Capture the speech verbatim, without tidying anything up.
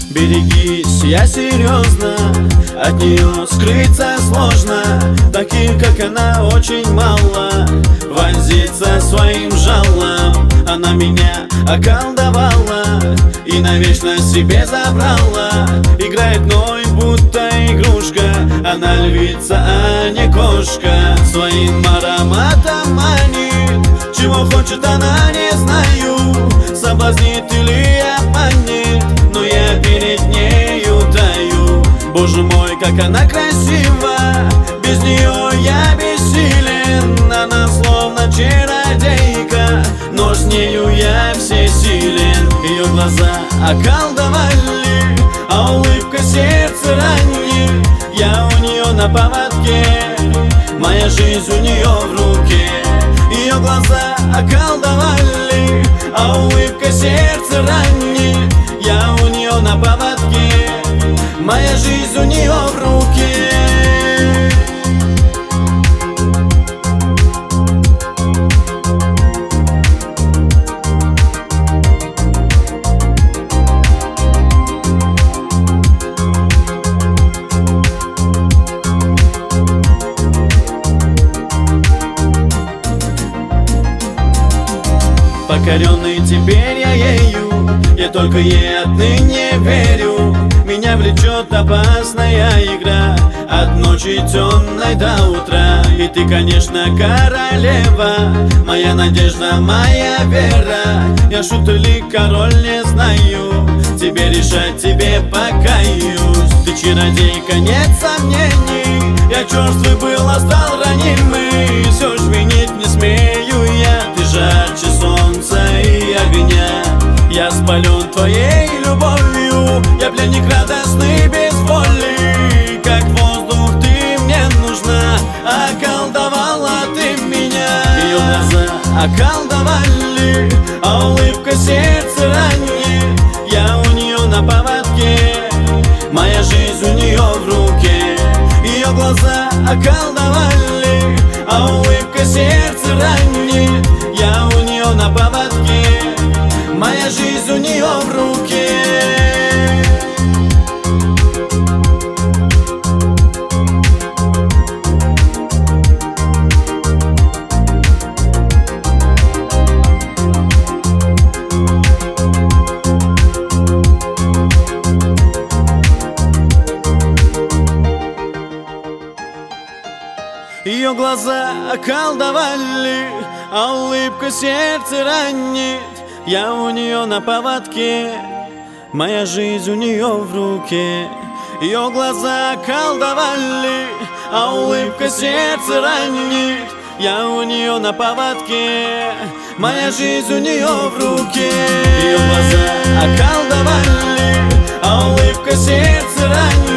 Берегись, я серьезно, от нее скрыться сложно. Таких, как она, очень мало. Вонзиться своим жалом. Она меня околдовала и навечно себе забрала. Играет мной, будто игрушка. Она львица, а не кошка. Своим ароматом манит. Чего хочет она, не знаю. Соблазнит или обманет, но я перед нею таю. Боже мой, как она красива, без нее я бессилен. Она словно чародейка, но с нею я всесилен. Ее глаза околдовали, а улыбка сердце ранит. Я у нее на поводке, моя жизнь у нее в руке. Ее глаза околдовали, а улыбка сердце ранит. Я у нее на поводке, моя жизнь у нее в руке. Покоренный теперь я ею, я только ей отныне верю. Меня влечет опасная игра, от ночи темной до утра. И ты, конечно, королева, моя надежда, моя вера. Я шут или король, не знаю, тебе решать, тебе покаюсь. Ты чародейка, нет сомнений, я черствый был, а стал ранимый. Все ж винить не смею я, ты жарче солнца и огня. Я спален твоей любовью, я пленник радостный без воли. Как воздух ты мне нужна, околдовала ты меня. Ее глаза околдовали, а улыбка сердце ранит. Я у нее на поводке, моя жизнь у нее в руке. Ее глаза околдовали, а улыбка сердце ранит. Я у нее на поводке, моя жизнь у нее в руке. Ее глаза околдовали, а улыбка сердце ранит. Я у нее на поводке, моя жизнь у нее в руке. Ее глаза околдовали, а улыбка сердце ранит. Я у нее на поводке, моя жизнь у нее в руке. Ее глаза околдовали, а улыбка сердце ранит.